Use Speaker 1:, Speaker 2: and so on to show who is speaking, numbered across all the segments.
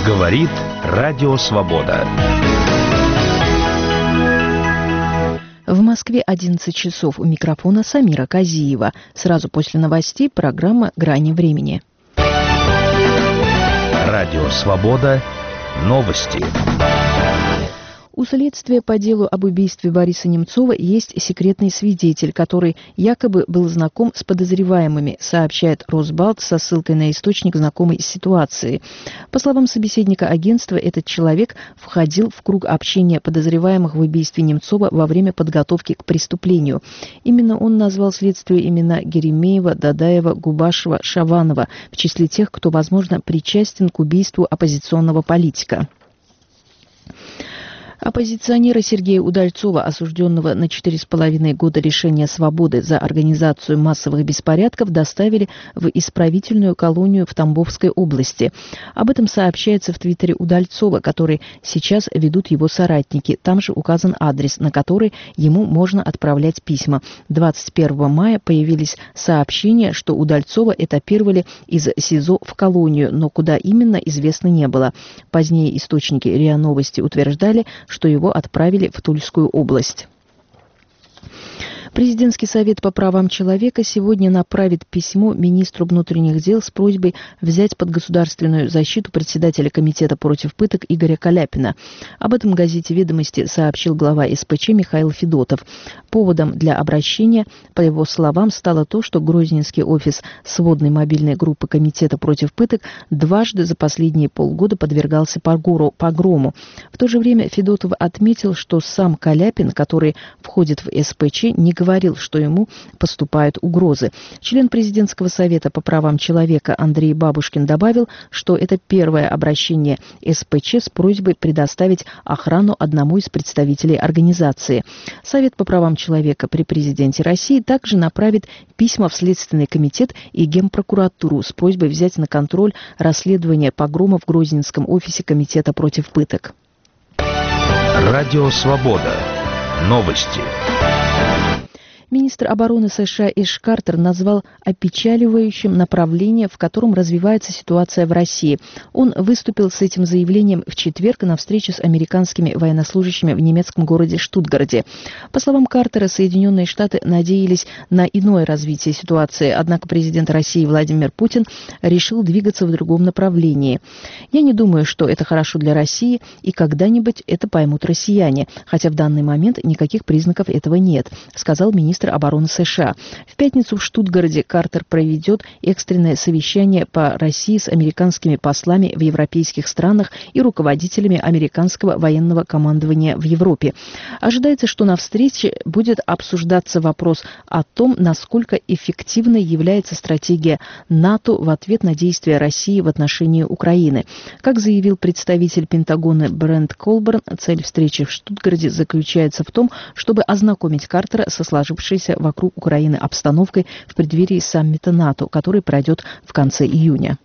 Speaker 1: Говорит Радио Свобода.
Speaker 2: В Москве 11 часов. У микрофона Самира Казиева. Сразу после новостей программа «Грани времени».
Speaker 1: Радио Свобода. Новости.
Speaker 2: У следствия по делу об убийстве Бориса Немцова есть секретный свидетель, который якобы был знаком с подозреваемыми, сообщает Росбалт со ссылкой на источник, знакомый с ситуацией. По словам собеседника агентства, этот человек входил в круг общения подозреваемых в убийстве Немцова во время подготовки к преступлению. Именно он назвал следствию имена Геремеева, Дадаева, Губашева, Шаванова в числе тех, кто, возможно, причастен к убийству оппозиционного политика. Оппозиционера Сергея Удальцова, осужденного на 4,5 года лишения свободы за организацию массовых беспорядков, доставили в исправительную колонию в Тамбовской области. Об этом сообщается в твиттере Удальцова, который сейчас ведут его соратники. Там же указан адрес, на который ему можно отправлять письма. 21 мая появились сообщения, что Удальцова этапировали из СИЗО в колонию, но куда именно, известно не было. Позднее источники РИА Новости утверждали, что его отправили в Тульскую область. Президентский совет по правам человека сегодня направит письмо министру внутренних дел с просьбой взять под государственную защиту председателя комитета против пыток Игоря Каляпина. Об этом газете «Ведомости» сообщил глава СПЧ Михаил Федотов. Поводом для обращения, по его словам, стало то, что Грозненский офис сводной мобильной группы комитета против пыток дважды за последние полгода подвергался погрому. В то же время Федотов отметил, что сам Каляпин, который входит в СПЧ, не говорил, что ему поступают угрозы. Член президентского совета по правам человека Андрей Бабушкин добавил, что это первое обращение СПЧ с просьбой предоставить охрану одному из представителей организации. Совет по правам человека при президенте России также направит письма в Следственный комитет и Генпрокуратуру с просьбой взять на контроль расследование погрома в Грозненском офисе комитета против пыток.
Speaker 1: Радио Свобода. Новости.
Speaker 2: Министр обороны США Эш Картер назвал опечаливающим направление, в котором развивается ситуация в России. Он выступил с этим заявлением в четверг на встрече с американскими военнослужащими в немецком городе Штутгарте. По словам Картера, Соединенные Штаты надеялись на иное развитие ситуации, однако президент России Владимир Путин решил двигаться в другом направлении. «Я не думаю, что это хорошо для России, и когда-нибудь это поймут россияне, хотя в данный момент никаких признаков этого нет», сказал министр обороны США. В пятницу в Штутгарте Картер проведет экстренное совещание по России с американскими послами в европейских странах и руководителями американского военного командования в Европе. Ожидается, что на встрече будет обсуждаться вопрос о том, насколько эффективной является стратегия НАТО в ответ на действия России в отношении Украины. Как заявил представитель Пентагона Брент Колберн, цель встречи в Штутгарте заключается в том, чтобы ознакомить Картера со сложившейся вокруг Украины обстановкой в преддверии саммита НАТО, который пройдет в конце июня.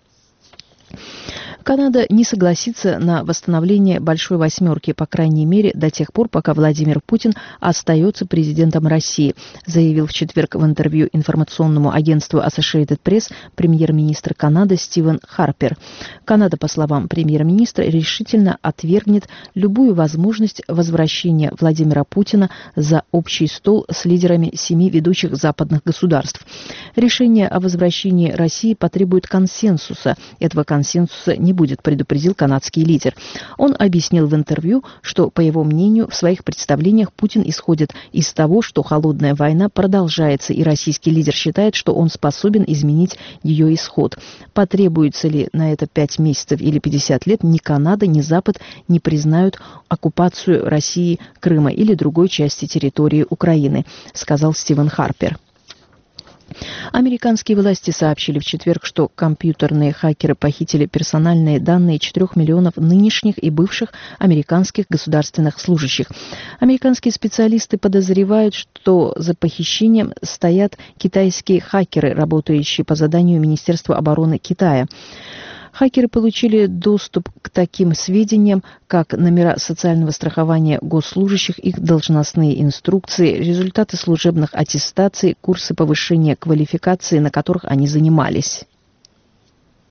Speaker 2: Канада не согласится на восстановление «Большой восьмерки», по крайней мере, до тех пор, пока Владимир Путин остается президентом России, заявил в четверг в интервью информационному агентству Associated Press премьер-министр Канады Стивен Харпер. Канада, по словам премьер-министра, решительно отвергнет любую возможность возвращения Владимира Путина за общий стол с лидерами 7 ведущих западных государств. Решение о возвращении России потребует консенсуса. Этого консенсуса не будет, предупредил канадский лидер. Он объяснил в интервью, что, по его мнению, в своих представлениях Путин исходит из того, что холодная война продолжается, и российский лидер считает, что он способен изменить ее исход. Потребуется ли на это 5 месяцев или 50 лет, ни Канада, ни Запад не признают оккупацию России Крыма или другой части территории Украины, сказал Стивен Харпер. Американские власти сообщили в четверг, что компьютерные хакеры похитили персональные данные 4 миллионов нынешних и бывших американских государственных служащих. Американские специалисты подозревают, что за похищением стоят китайские хакеры, работающие по заданию Министерства обороны Китая. Хакеры получили доступ к таким сведениям, как номера социального страхования госслужащих, их должностные инструкции, результаты служебных аттестаций, курсы повышения квалификации, на которых они занимались.